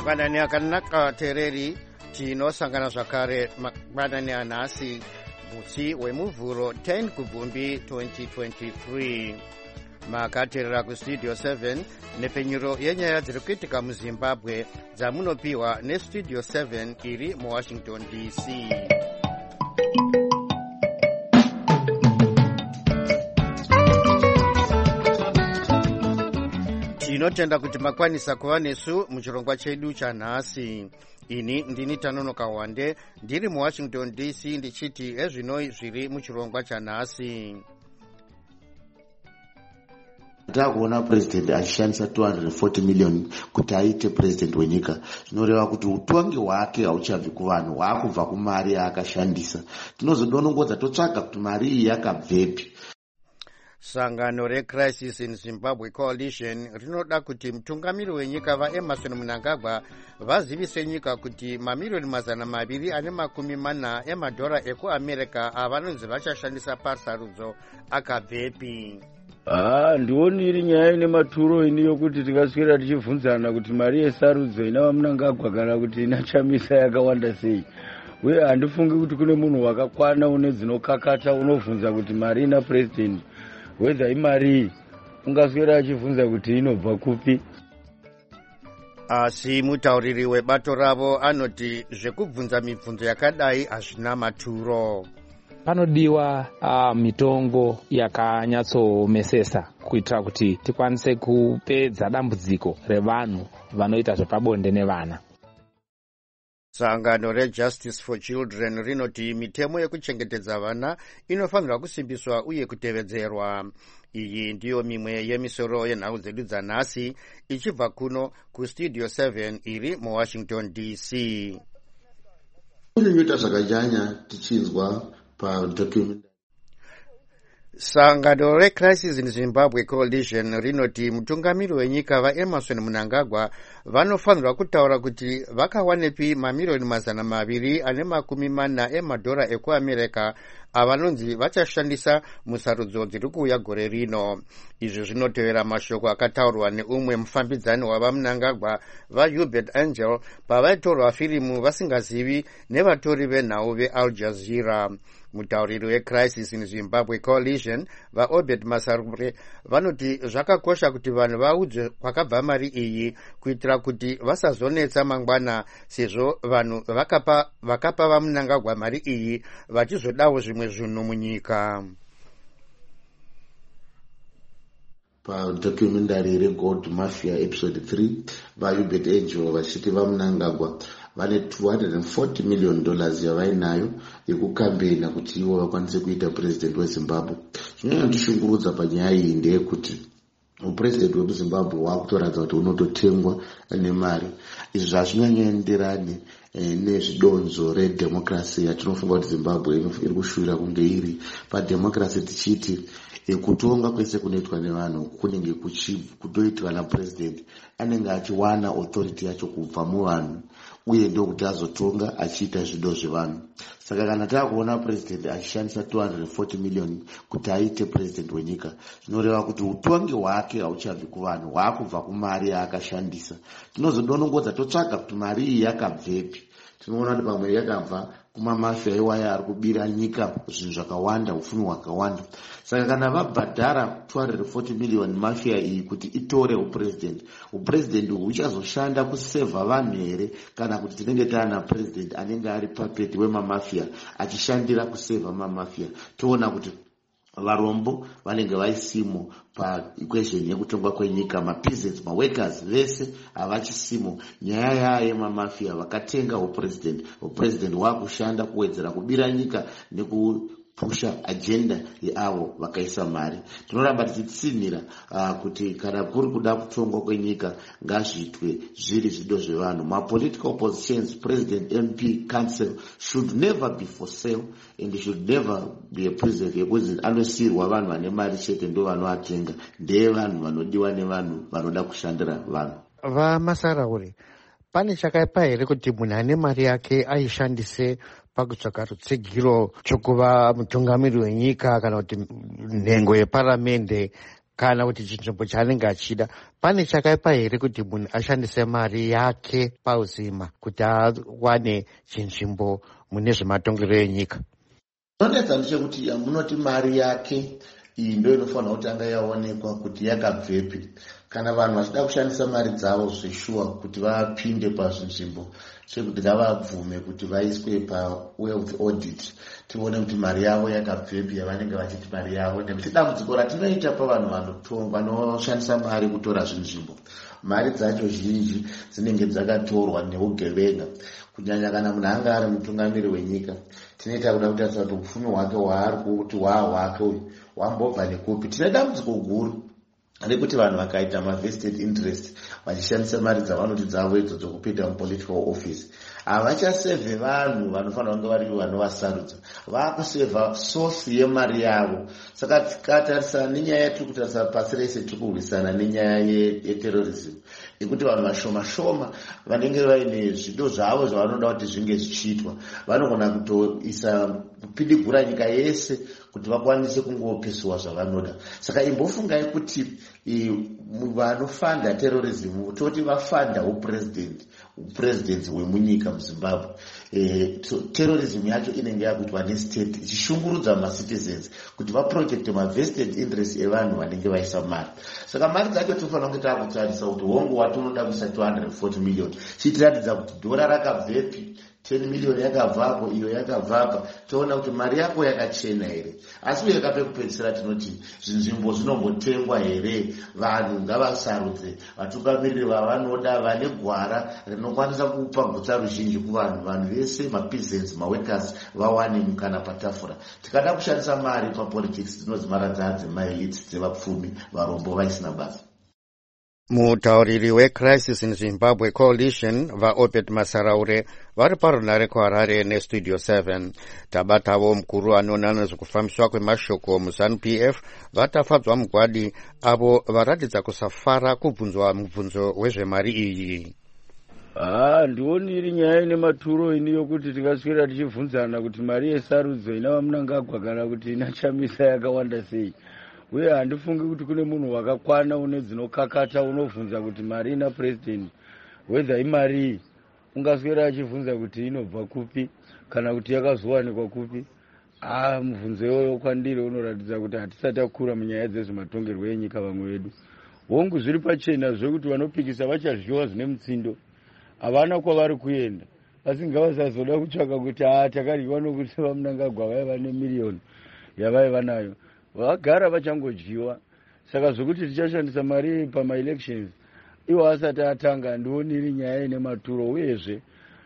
Madani akanaka tereri tinosangana zvakare madani anhasi musi wemuvhuro 10 kubvumbi 2023 makateerera kustudio 7 nepenyuro yenyaya dziri kuitika muzimbabwe dzamunopiwa nestudio 7 iri muwashington dc. Tinotenda kuti makwanisa kuva nesu muchirongwa chedu chanhasi. Ini ndini Tanonoka Wande ndiri muwashington dc ndichiti ezvinoi zviri muchirongwa chanhasi. Takuona president achishandisa 240 million kuti aite president wenyika, zvinoreva kuti utongi hwake hauchabvi kuvanhu, hwakubva kumari yaakashandisa. Tinozodonongodza totsvaga kuti mari iyi yakabvepi. Sangano reCrisis in Zimbabwe Coalition rinoda kuti mutungamiri wenyika vaEmmerson Mnangagwa vazivise nyika kuti mamiliyoni 240 emadhora ekuAmerica avanonzi vachashandisa pasarudzo akabvepi. Ndioni iri nyaya ine maturo ini yokuti tikaswera tichibvunzana kuti mari yesarudzo ina Mnangagwa kana kuti ina Chamisa yakawanda sei. Uye handifungi kuti kune munhu wakakwana une dzinokakata unovhunza kuti mari ina president whether imari ungaswera achibvunza kuti inobva kupi. Asi mutauriri webato ravo anoti zvekubvunza mibvunzo yakadai hazvina maturo. Panodiwa mitongo yakanyatsomesesa kuitira kuti tikwanise kupedza dambudziko revanhu vanoita zvepabonde nevana. Sangano reJustice for Children rinoti mitemo yekuchengetedza vana inofanirwa kusimbiswa uye kutevedzerwa. Iyi ndiyo mimwe yemisoro yenhau dzedu dzanhasi ichibva kuno kustudio 7 iri muwashington dc. Kunoita zvakanyanya tichinzwa padocument. Sangano reCrisis in Zimbabwe Coalition rinoti mutungamiri wenyika vaEmmerson Mnangagwa vanofanirwa kutaura kuti vakawanepi mamiliyoni 240 emadhora ekuAmerica avanonzi vachashandisa musarudzo dziri kuuya gore rino. Izvi zvinotevera mashoko akataurwa neumwe mufambidzani wavaMnangagwa vaHubert Angel pavaitorwa firimu vasingazivi nevatori venhau veAl Jazeera. Mutauriri weCrisis in Zimbabwe Coalition vaObed Masarure vanoti zvakakosha kuti vanhu vaudzwe kwakabva mari iyi kuitira kuti vasazonetsa mangwana, sezvo vanhu vakapa vaMnangagwa mari iyi vachizodawo zvimwe zvinhu munyika. Padocumentary reGold Mafia episode 3 vaHubert Angel vachiti vaMnangagwa vane $240 million yavainayo yekukambena kuti ivo vakwanise kuita president weZimbabwe. Chinonyandishungurudza panyaya iyi ndeyekuti upresident wemuZimbabwe wakutoratidza kuti unototengwa nemari. Izvi hazvinyanyoenderani nezvidonzo redemocracy yatinofunga kuti Zimbabwe iri kushuvira kunge iri pademocracy, tichiti kutonga kwese kunoitwa nevanhu kunenge kutoitwa napresident anenge achiwana authority yacho kubva muvanhu, uye ndokuti azotonga achiita zvido zvevanhu. Saka kana takuona president achishandisa 240 million kuti aite president wenyika, zvinoreva kuti utongi hwake hauchabvi kuvanhu, hwakubva kumari yaakashandisa. Tinozodonongodza totsvaga kuti mari iyi yakabvepi. Tinoona kuti pamwe yakabva kumamafia iwaya ari kubira nyika zvinhu zvakawanda, upfumi hwakawanda. Saka kana vabhadhara 240 million mafia iyi kuti itore upresident uchazoshanda kusevha vanhu here, kana kuti tinenge taana president anenge ari puppet wemamafia achishandira kusevha mamafia? Toona kuti varombo vanenge vaisimo paequation yekutongwa kwenyika, mapeasants, maworkers vese havachisimo. Nyaya yaye mamafia vakatenga upresident wakushanda kuwedzera kubira nyika nekupusha agenda yeavo vakaisa mari. Tinoramba tichitsinira kuti kana kuri kuda kutongwa kwenyika ngazviitwe zviri zvido zvevanhu. Political positions, president, MP, council should never be for sale and should never be a president yekuti anosiyirwa vanhu vane mari chete ndo vanoatenga. Ndeye vanhu vanodiwa nevanhu vanoda kushandira vanhu. Vamasaraure, pane chakaipa here kuti munhu ane mari yake aishandise pakutsvaka rutsigiro chokuva mutungamiri wenyika kana kuti nhengo yeparamende kana kuti chinzvimbo chaanenge achida. Pane chakaipa here kuti munhu ashandise mari yake pauzima kuti awane chinzvimbo mune zvematongerero enyika? Chonetsa ndechekuti munoti mari yake iyi ndo inofanira kuti anga yaonekwa kuti yakabvepi. Kana vanhu vachida kushandisa mari dzavo zveshuwa kuti vapinde pazvinzvimbo zvekuti ngavabvume kuti vaiswe pawealth audit, tione kuti mari yavo yakabvepi yavanenge vachiti mari yavo. Nekuti dambudziko ratinoita pavanhu vanoshandisa mari kutora zvinzvimbo, mari dzacho zhinji dzinenge dzakatorwa neugevenga. Kunyanya kana munhu anga ari mutungamiri wenyika, tinoita kuda kutarisa kuti upfumi hwake hwaari kuti hwahwake uyu wambobva nekupi. Tine dambudziko guru rekuti vanhu vakaita vested interest vachishandisa mari dzavanoti dzavo idzodzo kupinda mupolitical office, havachasevhe vanhu vanofanira kunge vari vanovasarudza, vakusevha source yemari yavo. Saka tikatarisa nenyaya yatiri kutarisa pasi rese tiri kurwisana nenyaya yeterrorism, yekuti vanhu vashoma shoma vanenge vaine zvido zvavo zvavanoda kuti zvinge zvichiitwa, vanogona kupidigura nyika yese kuti vakwanise kungopisiwa zvavanoda. Saka imbofungai kuti vanofanda terrorism toti vafanda upresidency hwemunyika muZimbabwe. Terrorism yacho inenge yakuitwa nestate ichishungurudza macitizens kuti vaprojecte vested interest evanhu vanenge vaisa mari. Saka mari dzacho tofanira kunge takutarisa kuti hongu watonoda kuisa 240 million chitiratidza kuti dhora rakabvepi, 10 million yakabvapo, iyo yakabvapa, toona kuti mari yako yakachena here. Asi uye kapekupedzisira tinoti zvinzvimbo zvinombotengwa here, vanhu ngavasarudze vatungamiriri vavanoda vane gwara rinokwanisa kupa gutsa ruzhinji kuvanhu, vanhu vese mapeasants maworkers vawane mukana patafura. Tikada kushandisa mari papolitics dzinodzimaradza adzemaelite dzevapfumi varombo vaisina basa. Mutauriri weCrisis in Zimbabwe Coalition vaObed Masaraure vari parunare kuHarare neStudio 7. Tabatavo mukuru anoona nezvekufambiswa kwemashoko muZANU-PF vatafadzwa mugwadi avo varatidza kusafara kubvunzwa mubvunzo wezvemari iyi. Ndioni iri nyaya ine maturo ini yokuti tikaswera tichibvunzana kuti mari yesarudzo ina vaMnangagwa kana kuti ina Chamisa yakawanda sei. Uye handifungi kuti kune munhu wakakwana une dzinokakata unobvunza kuti mari ina president whether imari ungaswera achibvunza kuti inobva kupi kana kuti yakazowanikwa kupi. Mubvunzo iyoyo kwandiri unoratidza kuti hatisati takura munyaya dzezvematongerwo enyika vamwe vedu. Hongu zviri pachena zvekuti vanopikisa vachadyiwa zvine mutsindo, havana kwavari kuenda, asi ngavasazoda kutsvaka kuti takadyiwa nokuti vaMnangagwa vaiva nemiliyoni yavaiva nayo, vagara vachangodyiwa. Saka zvokuti tichashandisa mari pamaelections iwo asati atanga, ndioni iri nyaya ine maturo. Uyezve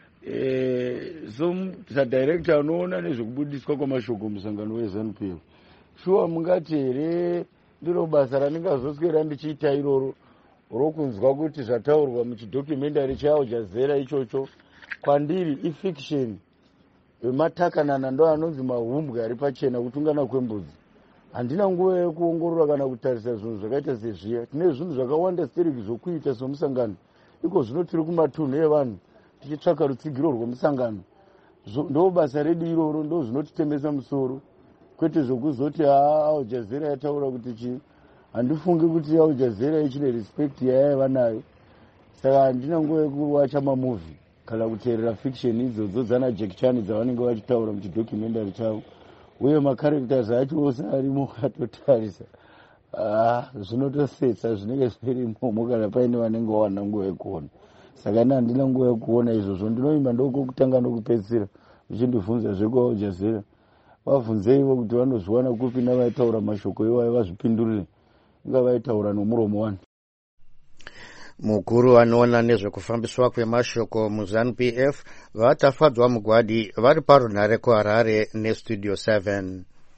sadirector unoona nezvekubudiswa kwamashoko musangano weZANU-PF, shuwa mungati here ndiro basa randingazoswera ndichiita iroro rokunzwa kuti zvataurwa muchidocumentary chawo Jazera ichocho kwandiri ifiction yematakanana ndo anonzi mahumbwe ari pachena kutungana kwembudzi. Handina nguva yekuongorora kana kutarisa zvinhu zvakaita sezviya. Tine zvinhu zvakawanda stereki zvokuita somusangano, iko zvino tiri kumatunhu evanhu tichitsvaka rutsigiro rwemusangano. Ndo basa redu iroro, ndo zvinotitemesa musoro, kwete zvokuzoti Al Jazeera yataura kuti chii. Handifungi kuti Al Jazeera ichine respect yayaiva nayo. Saka handina nguva yekuwacha mamovie kana kuteerera fiction idzodzo dzana Jack Chan dzavanenge vachitaura muchidocumentary chavo. Uye macharacters acho ose arimo ukatotarisa zvinotosetsa zvinenge zvirimo kana paine vanenge vawana nguva yekuona. Saka ina handina nguva yekuona izvozvo, ndinoimba ndokutanga nokupedzisira uchindibvunza zvekwa Al Jazeera. Vabvunzeivo kuti vanozviwana kupi navaitaura mashoko iwayo vazvipindurire, inga vaitaura nomuromo wani. Mukuru anoona nezvekufambiswa kwemashoko muZANU-PF vatafadzwa mugwadi vari parunare kuHarare neStudio 7.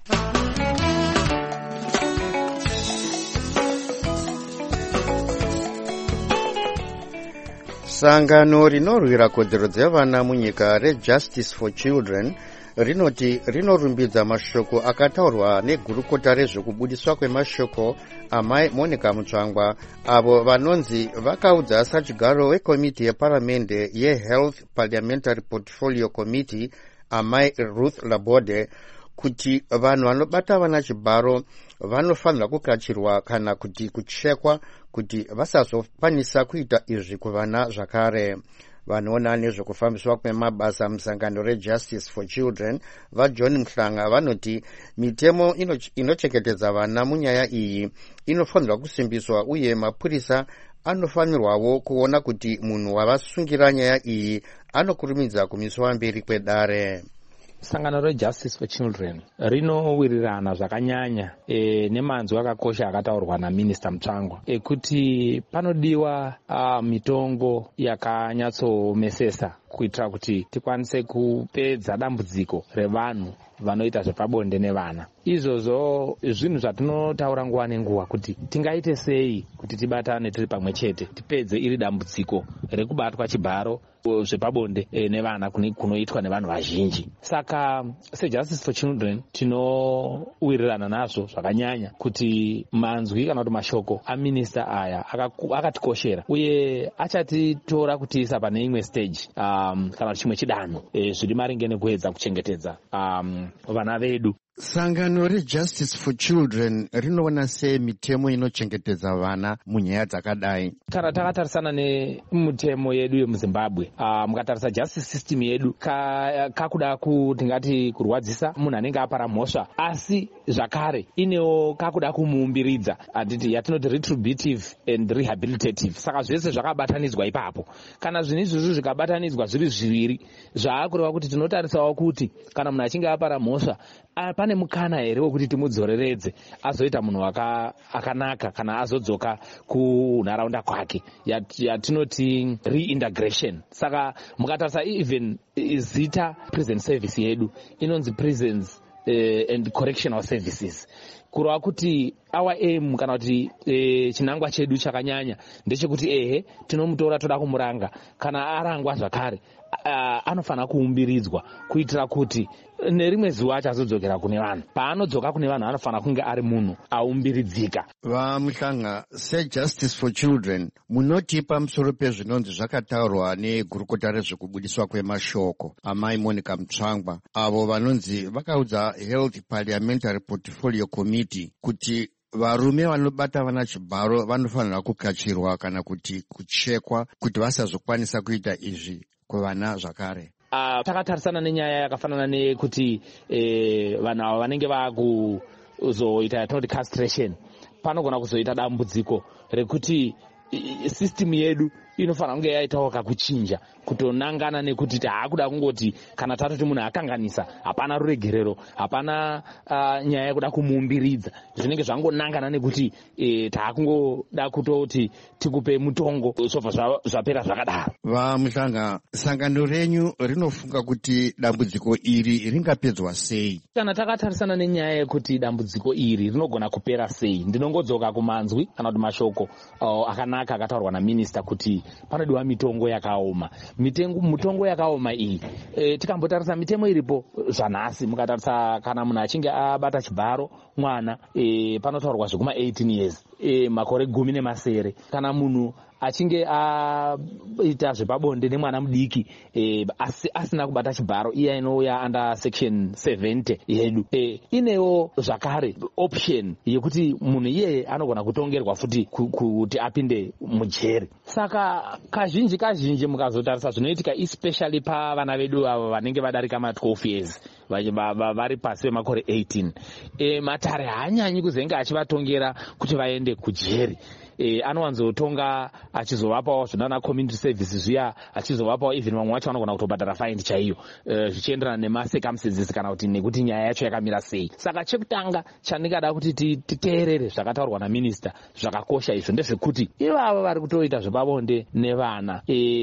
Sangano rinorwira kodzero dzevana munyika reJustice for Children rinoti rinorumbidza mashoko akataurwa negurukota rezvekubudiswa kwemashoko amai Monica Mutsvangwa, avo vanonzi vakaudza sachigaro wekomiti yeparamende yeHealth Parliamentary Portfolio Committee amai Ruth Labode kuti vanhu vanobata vana chibharo vanofanira kukachirwa kana kuti kuchekwa kuti vasazokwanisa kuita izvi kuvana zvakare. Vanoona nezvekufambiswa kwemabasa musangano reJustice for Children vaJohn Mhlanga vanoti mitemo inochengetedza vana munyaya iyi inofanirwa kusimbiswa uye mapurisa anofanirwawo kuona kuti munhu wavasungira nyaya iyi anokurumidza kumiswa mberi kwedare. Sangano reJustice for Children rinowirirana zvakanyanya nemanzwi akakosha akataurwa naMinista Mutsvangwa ekuti panodiwa mitongo yakanyatsomesesa kuitira kuti tikwanise kupedza dambudziko revanhu vanoita zvepabonde nevana. Izvozvo zvinhu zvatinotaura nguva nenguva kuti tingaite sei kuti tibatane tiri pamwe chete tipedze iri dambudziko rekubatwa chibharo zvepabonde nevana kunoitwa nevanhu vazhinji. Saka seJustice for Children tinowirirana nazvo zvakanyanya kuti manzwi kana kuti mashoko aminista aya akatikoshera uye achatitora kutiisa pane imwe stage kana kuti chimwe chidanho zviri maringe nekuedza kuchengetedza vana vedu. Sangano reJustice for Children rinoona sei mitemo inochengetedza vana munyaya dzakadai? Kana takatarisana nemitemo yedu yemuZimbabwe, mukatarisa justice system yedu kakuda kutingati kurwadzisa munhu anenge apara mhosva, asi zvakare inewo kakuda kumuumbiridza yatinoti retributive and rehabilitative. Saka zvese zvakabatanidzwa ipapo. Kana zvinhu izvozvo zvikabatanidzwa zviri zviviri, zvaakureva kuti tinotarisawo kuti kana munhu achinge apara mhosva pane mukana here wekuti timudzoreredze azoita munhu akanaka kana azodzoka kunharaunda kwake yatinoti reintegration. Saka mukatarisa even zita prison service yedu inonzi prisons and correctional services, kureva kuti our aim kana kuti chinangwa chedu chakanyanya ndechekuti tinomutora toda kumuranga, kana arangwa zvakare anofanira kuumbiridzwa kuitira kuti nerimwe zuva achazodzokera kune vanhu. Paanodzoka kune vanhu anofanira kunge ari munhu aumbiridzika. Vamhlanga, seJustice for Children munoti pamusoro pezvinonzi zvakataurwa negurukota rezvekubudiswa kwemashoko amai Monica Mutsvangwa, avo vanonzi vakaudza Health Parliamentary Portfolio Committee kuti varume vanobata vana chibharo vanofanira kukachirwa kana kuti kuchekwa kuti vasazokwanisa kuita izvi kuvana zvakare. Takatarisana nenyaya yakafanana nekuti vanhu ava vanenge vakuzoita yatinoti castration, panogona kuzoita dambudziko rekuti system yedu inofanira kunge yaitawo kakuchinja kutonangana nekuti taakuda kungoti kana tatoti munhu akanganisa hapana ruregerero, hapana nyaya yekuda kumuumbiridza, zvinenge zvangonangana nekuti taakungoda kutoti tikupe mutongo zobva zvapera zvakadaro. Vamhlanga, sangano renyu rinofunga kuti dambudziko iri ringapedzwa sei? Kana takatarisana nenyaya yekuti dambudziko iri rinogona kupera sei, ndinongodzoka kumanzwi kana kuti mashoko akanaka akataurwa naMinista kuti panodiwa mitongo yakaoma. Mitongo yakaoma iyi tikambotarisa mitemo iripo zvanhasi, mukatarisa kana munhu achinge abata chibharo mwana panotaurwa zvekuma 18 years, makore 10 kana munhu achinge aita zvepabonde nemwana mudiki asina kubata chibharo, iya inouya under section 70 yedu, inewo zvakare option yekuti munhu iyeye anogona kutongerwa futi kuti apinde mujeri. Saka kazhinji mukazotarisa zvinoitika especially pavana vedu avo vanenge vadarika ma12 years vari pasi pemakore 18, matare haanyanyi kuzenge achivatongera kuti vaende kujeri. Anowanzotonga achizovapawo zvinana community service zviya, achizovapawo even vamwe vacho vanogona kutobhadhara fine chaiyo zvichienderana nemacircumstances kana kuti nekuti nyaya yacho yakamira sei. Saka chekutanga chandingada kuti titeerere zvakataurwa naMinista zvakakosha izvo ndezvekuti ivavo vari kutoita zvepabonde nevana,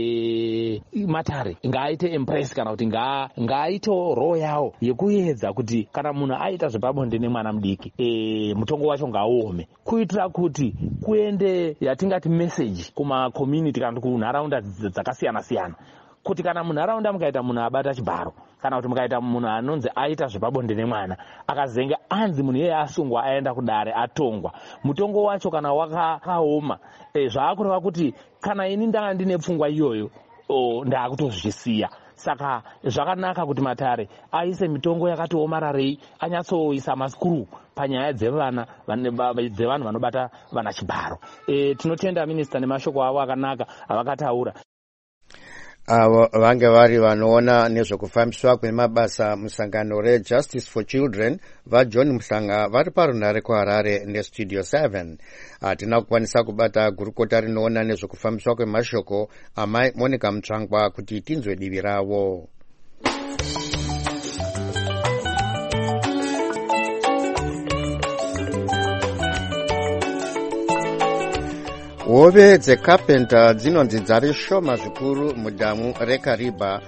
matare ngaaite impress kana kuti ngaaitewo role yawo yekuedza kuti kana munhu aita zvepabonde nemwana mudiki mutongo wacho ngauome, kuitira kuti kuende yatingati message kuma-community kana kuti kunharaunda dzakasiyana-siyana kuti kana munharaunda mukaita munhu abata chibharo kana kuti mukaita munhu anonzi aita zvepabonde nemwana akazenge anzi munhu iyeye asungwa aenda kudare atongwa, mutongo wacho kana wakaoma, zvaakureva kuti kana ini ndanga ndine pfungwa iyoyo ndaakutozvisiya. saka zvakanaka kuti Matare aise mitongo yakati omararei, anyatsoisa maskuru panyaya dzevanhu vanobata vana chibharo. Tinotenda minista nemashoko avo akanaka avakataura. Avo vange vari vanoona nezvekufambiswa kwemabasa musangano reJustice for Children vaJohn Muhlanga vari parunare kuHarare neStudio 7. Hatina kukwanisa kubata gurukota rinoona nezvekufambiswa kwemashoko amai Monica Mutsvangwa kuti tinzwe divi ravo. Hove dzeCarpenter dzinonzi dzari shoma zvikuru mudhamu reKariba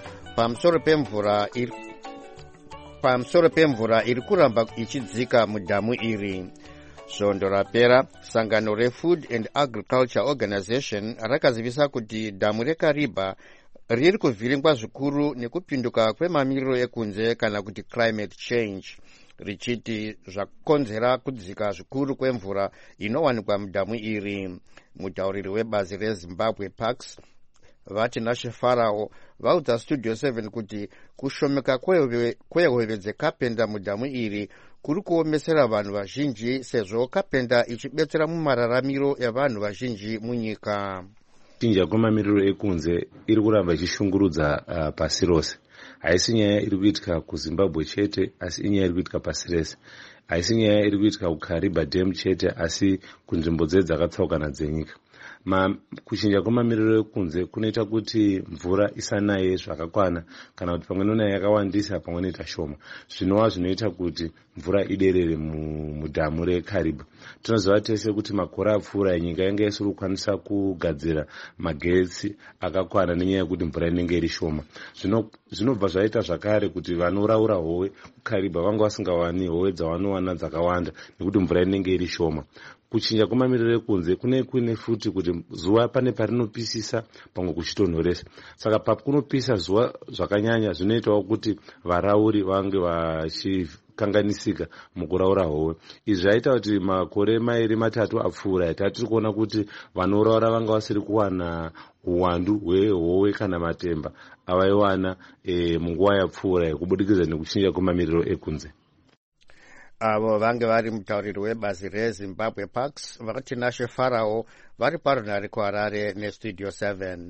pamusoro pemvura iri kuramba ichidzika mudhamu iri. Svondo rapera sangano reFood and Agriculture Organization rakazivisa kuti dhamu reKariba riri kuvhiringwa zvikuru nekupinduka kwemamiriro ekunze kana kuti climate change, richiti zvakonzera kudzika zvikuru kwemvura inowanikwa mudhamu iri. Mutauriri webazi reZimbabwe Parks vati Nashe Farao vaudza Studio 7 kuti kushomeka kwehove dzeCarpenter mudhamu iri kuri kuomesera vanhu vazhinji sezvo Carpenter ichibetsera mumararamiro yavanhu vazhinji munyika. Chinja kwemamiriro ekunze iri kuramba ichishungurudza pasi rose. Haisi nyaya iri kuitika kuZimbabwe chete, asi inyaya iri kuitika pasi rese. Haisi nyaya iri kuitika kuKariba Dam chete, asi kunzvimbo dzedu dzakatsaukana dzenyika. Kuchinja kwemamiriro ekunze kunoita kuti mvura isanaye zvakakwana, kana kuti pamwe inonaya yakawandisa pamwe inoita shoma, zvinova zvinoita kuti mvura iderere mudhamu reKariba. Tinoziva tese kuti makore apfuura nyika yange isiri kukwanisa kugadzira magetsi akakwana nenyaya yekuti mvura inenge iri shoma. Zvinobva zvaita zvakare kuti vanoraura hove kuKariba vanga vasingawani hove dzavanowana dzakawanda nekuti mvura inenge iri shoma. Kuchinja kwemamiriro ekunze kune futi kuti zuva pane parinopisisa pamwe kuchitonhoresa. Saka papo kunopisa zuva zvakanyanya zvinoitawo kuti varauri vange vachikanganisika mukuraura hove. Izvi zvaita kuti makore mairi matatu apfuura tiri kuona kuti vanoraura vanga vasiri kuwana uwandu hwehove kana matemba avaiwana munguva yapfuura kubudikidza nekuchinja kwemamiriro ekunze. Avo vange vari mutauriri webazi reZimbabwe Parks vakati Nashe Farao vari parunare kuHarare neStudio 7.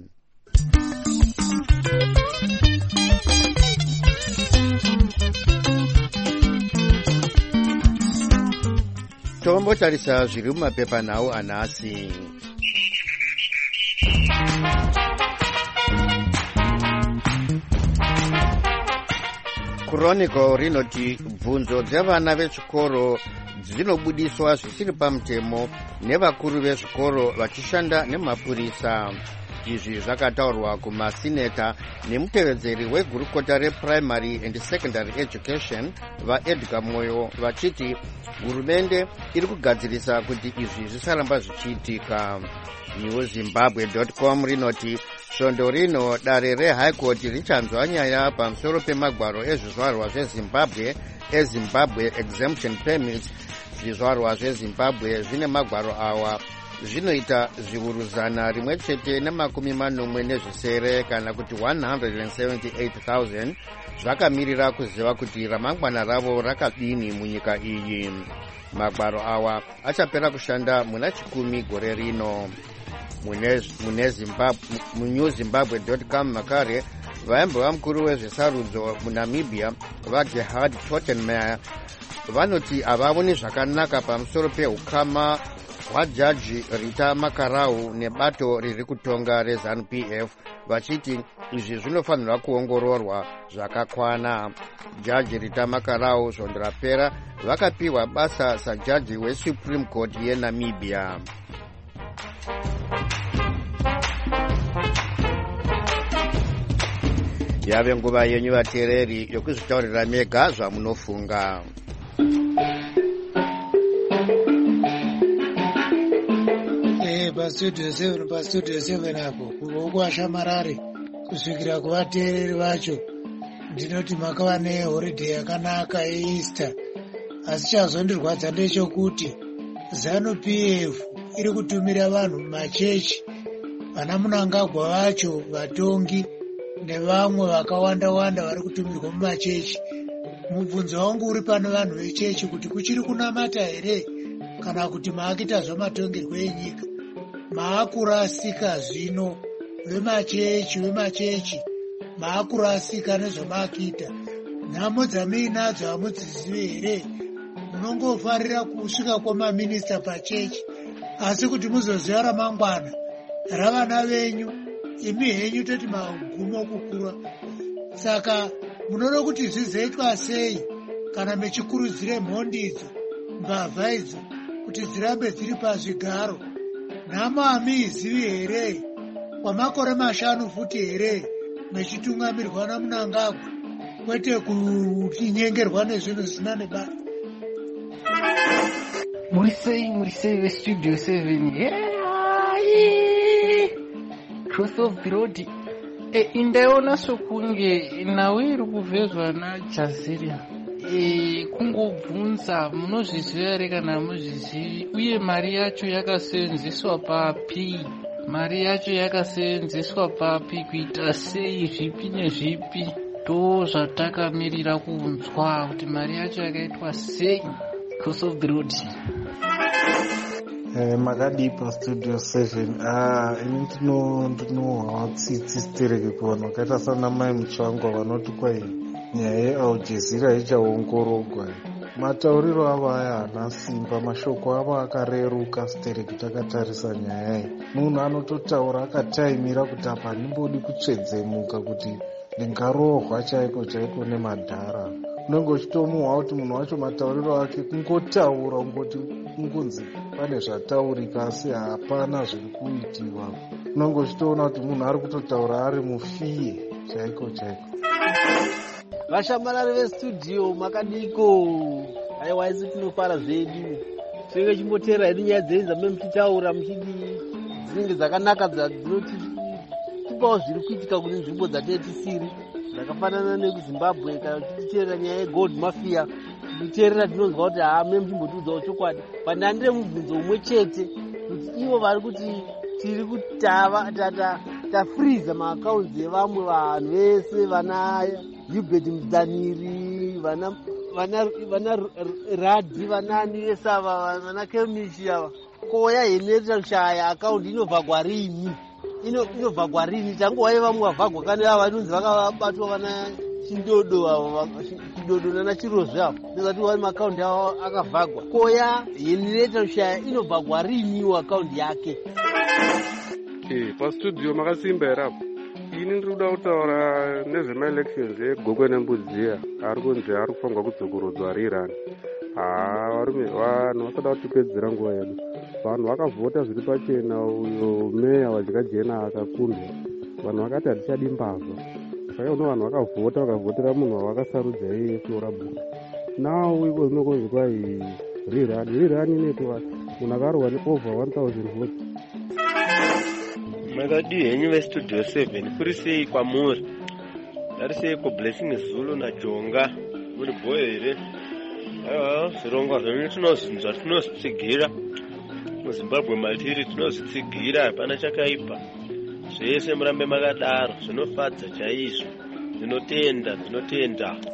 Tombotarisa zviri mumapepanhau anhasi. Chronicle rinoti bvunzo dzevana vechikoro dzinobudiswa zvisiri pamutemo nevakuru vezvikoro vachishanda nemapurisa. Izvi zvakataurwa kumasineta nemutevedzeri wegurukota reprimary and secondary education vaEdgar Moyo vachiti hurumende iri kugadzirisa kuti izvi zvisaramba zvichiitika. newzimbabwe.com rinoti svondo rino dare reHigh Court richanzwa nyaya pamusoro pemagwaro ezvizvarwa zveZimbabwe eZimbabwe Exemption Permits. Zvizvarwa zveZimbabwe zvine magwaro awa zvinoita zviuru 147 kana kuti 178,000 zvakamirira kuziva kuti ramangwana ravo rakadini munyika iyi. Magwaro awa achapera kushanda muna 10 gore rino. muNewZimbabwe.com makare vaimbo mukuru wezvesarudzo muNamibia vaGerhard Tottenmeier vanoti havavoni zvakanaka pamusoro peukama hwajaji Rita Makarau nebato riri kutonga reZANU-PF, vachiti izvi zvinofanirwa kuongororwa zvakakwana. Jaji Rita Makarau svondo rapera vakapiwa basa sajaji weSupreme Court yeNamibia. Yave nguva yenyu vateereri yokuzvitaurira mega zvamunofunga. Pastudio 7 apo kuashamarare kusvikira kuvateereri vacho ndinoti makava nehoriday yakanaka yeEaster, asi chazondirwadza ndechekuti ZANU-PF iri kutumira vanhu machechi, vana Mnangagwa vacho, vatongi nevamwe vakawanda-wanda vari kutumirwa mumachechi. Mubvunzo wangu uri pane vanhu vechechi kuti kuchiri kunamata here kana kuti maakita zvamatongerwo enyika. Maakurasika zvino vemachechi maakurasika nezvamaakita. Nhamo dzamuinadzo hamudzizive here? Munongofarira kusvika kwamaminista pachechi, asi kuti muzoziva ramangwana ravana venyu, imi henyu toti magumo kukura. Saka munoda kuti zvizoitwa sei kana mechikurudzire mhondi idzo, mbavha idzo, kuti dzirambe dziri pazvigaro? Nhamo hamiizivi here? Kwamakore 5 futi here mechitungamirwa naMnangagwa, kwete kutinyengerwa nezvinhu zvisina nebasa. Murisei vestudio 7 cross of the road. Indaiona sokunge nawe iri kuvezwa naJaziria. Kungobvunza, munozviziva here kana muzvizivi? Uye mari yacho yakaseenzeswa papi? Kuita sei, zvipi nezvipi? Ndo zvatakamirira kunzwa kuti mari yacho yakaitwa sei. Cross of the road. Makadipa studio 7. Ini ndinohwa tsitsi stereke kuvanhu vakaita sana mai mutsvangwa vanoti kwai nyaya yeAljazira ichaongorogwa. Matauriro avo aya haana simba, mashoko avo akareruka stereke takatarisa nyaya iyi. Munhu anototaura akataimira kuti apa handimbodi kutsvedzemuka kuti ndingarohwa chaiko nemadhara. Unenge uchitomuhwa kuti munhu wacho matauriro ake kungotaura ungonzi pane zvataurika asi hapana zviri kuitiwa. Unenge uchitoona kuti munhu ari kutotaura ari mufiye chaiko. Vashamarari vestudio makadiko. Aiwa isi tinofara zvedu. Tinenge chimbotera hedu nyaya dzenyu dzamene muchitaura muchidi dzinenge dzakanaka dzinoti tipawo zviri kuitika kune nzvimbo dzatetisiri. Zvakafanana nekuZimbabwe kana tichiteerera nyaya yegold mafia, tichiteerera tinonzwa kuti mune muchimbotiudzawo chokwadi. Pandandire mubvunzo umwe chete kuti ivo vari kuti tiri tafriza maakaunti evamwe vanhu vese, vana Hubert Mudzaniri, vana Radhi, vanani vese ava, vana Kemishi ava. Koya yenerera kushaya akaunti inobva kwarini? Inobva kwarini? Tangowaye vamwe vavhagwa kana ava vanonzi vakabatwa vana Chidodo nana Chirozve avo. Ndizati wani maakaunti avo akavhagwa. Koya yenerera kushaya inobva kwarini akaunti yake? Pastudio makasimba here apo. Ini ndiri kuda kutaura nezvemaelections eGokwe neMbudziya. Ari kunzi ari kufanirwa kudzokorodzwa rirani. Varume vanhu vasada kutipedzera nguva yedu. Vanhu vakavhota zviri pachena, uyo meya waJakajena akakundwa. Vanhu vakati hatichadi mbavha. Saka uno vanhu vakavhotera munhu wavakasarudza iye Flora Bhuku. Nawo iko zvinokonzi kwai rirani inoitwa munhu akarohwa over 1000 votes. Makadi henyu vestudio 7 kuri sei kwamuri? Dari sei ko Blessing Zulu naJonga muri boye here? Aiwa zvirongwa zvenyu tinozvinzwa, tinozvitsigira. MuZimbabwe matiri tinozvitsigira, hapana chakaipa. Zvese murambe makadaro, zvinofadza chaizvo. Tinotenda.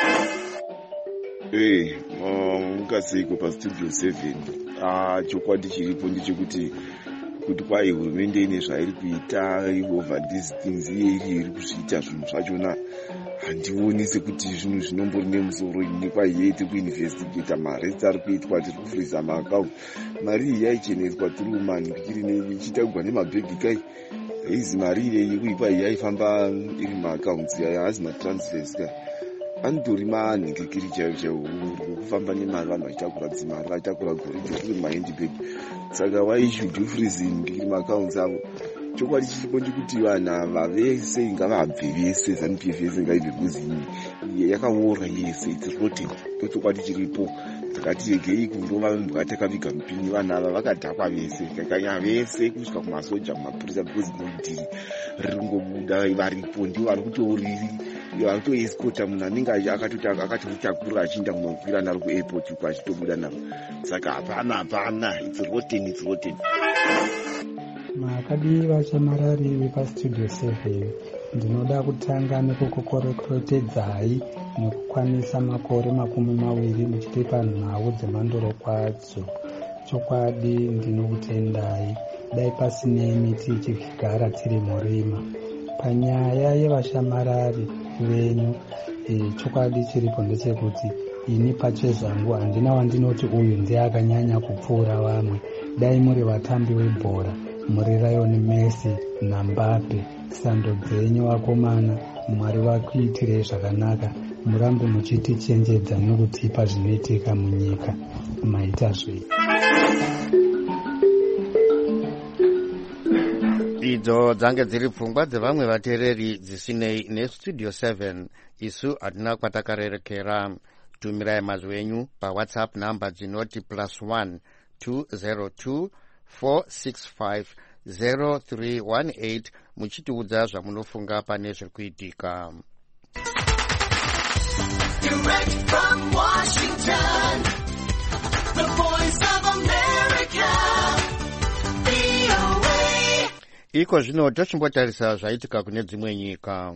Mukaseiko pastudio 7? Chokwadi chiripo ndechekuti kwai hurumende ine zvairi kuita over these things, iye iri kuzviita zvinhu zvachona handioni sekuti zvinhu zvinombori nemusoro. Ini kwaiye tiri kuinvestigata mari dzari kuitwa, tiri kufriza maakaunti. Mari iyi yaicheneswa tiri kumanhikiri ichitagwa nemabhegi kai izi mari iyeyi kuipa yaifamba iri maakaunti hazi matransfers kai. Andori manhingikiri chaivo kufamba nemari, vanhu vachitakura dzimari, vachitakura goridhe kuri mahandbag. Saka why should you freeze in maaccounts avo? Chokwadi chiripo ndikuti vanhu ava vese ngavabve vese, ZANU-PF yese ngaibve kuzi yakaora yese, it's rotten. Chokwadi chiripo takati regei kundova mbwa takaviga mupini. Vanhu ava vakadhakwa vese, kakanya vese kusvika kumasoja, kumapurisa, because nodhiri ringobuda varipo ndivo vari kutouriri varikutoeskota munhu anenge akatotakura achienda kumakwira naro kuairport uko achitobuda navo. Saka hapana, it's rotten. Makadi vachamarari vepastudio 7 ndinoda kutanga nekukukoreketedzai nekukwanisa makore 20 muchitipa nhau dzemandorokwadzvo. Chokwadi ndinokutendai, dai pasinemi tichigara tiri murima. Panyaya yevashamarari venyu, chokwadi chiripo ndechekuti ini pachezangu handina wandinoti uyu ndiye akanyanya kupfuura vamwe. Dai muri vatambi vebhora, muri Lionel Messi naMbappe, sando dzenyu vakomana, Mwari vakuitirei zvakanaka. Murambe muchitichenjedza nokutipa zvinoitika munyika. Maita zvei. Idzo dzange dziri pfungwa dzevamwe vateereri dzisinei nestudio 7. Isu hatina kwatakarerekera. Tumirai mazwi enyu paWhatsApp namba dzinoti +1 202 465 0318 muchitiudza zvamunofunga pane zviri kuitika. Direct from Washington, the voice of America, VOA. Iko zvino tochimbotarisa zvaitika kune dzimwe nyika.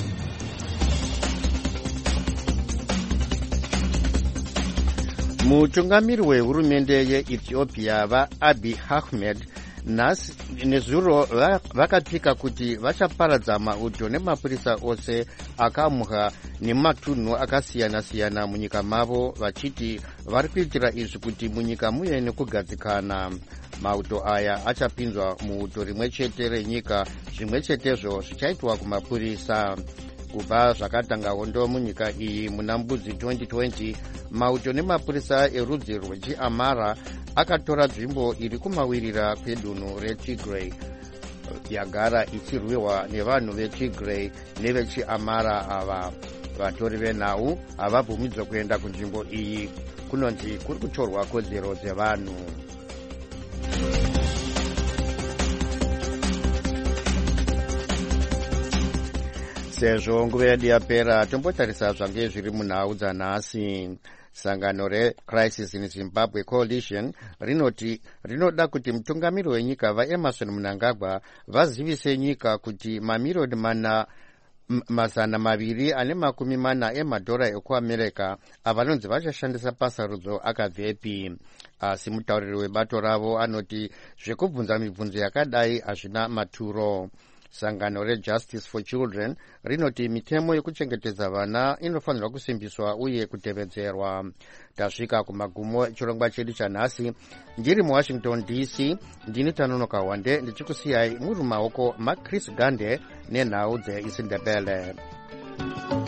Mutungamiri wehurumende yeEthiopia vaAbiy Ahmed nezuro vakapika kuti vachaparadza mauto nemapurisa ose akamhwa nematunhu akasiyana-siyana munyika mavo, vachiti vari kuitira izvi kuti munyika muye nekugadzikana. Mauto aya achapinzwa muuto rimwe chete renyika, zvimwe chetezvo zvichaitwa kumapurisa. Kubva zvakatanga hondo munyika iyi muna Mbudzi 2020, mauto nemapurisa erudzi rwechiAmara akatora nzvimbo iri kumawirira kwedunhu reTigray, yagara ichirwiwa nevanhu veTigray nevechiAmara. Ava vatori venhau havabvumidzwe kuenda kunzvimbo iyi, kunonzi kuri kutorwa kodzero dzevanhu. Sezvo nguva yedu yapera, tombotarisa zvange zviri munhau dzanhasi. Sangano reCrisis in Zimbabwe Coalition rinoti rinoda kuti mutungamiri wenyika vaEmerson Mnangagwa vazivise nyika kuti mamiriyoni 240 emadhora ekuAmerica avanonzi vachashandisa pasarudzo akabvepi. Asi mutauriri webato ravo anoti zvekubvunza mibvunzo yakadai hazvina maturo. Sangano reJustice for Children rinoti mitemo yekuchengetedza vana inofanirwa kusimbiswa uye kutevedzerwa. Tasvika kumagumo echirongwa chedu chanhasi. Ndiri muWashington DC, ndini Tanonoka Wande ndichikusiyai muri mumaoko maChris Gande nenhau dzeIsindebele.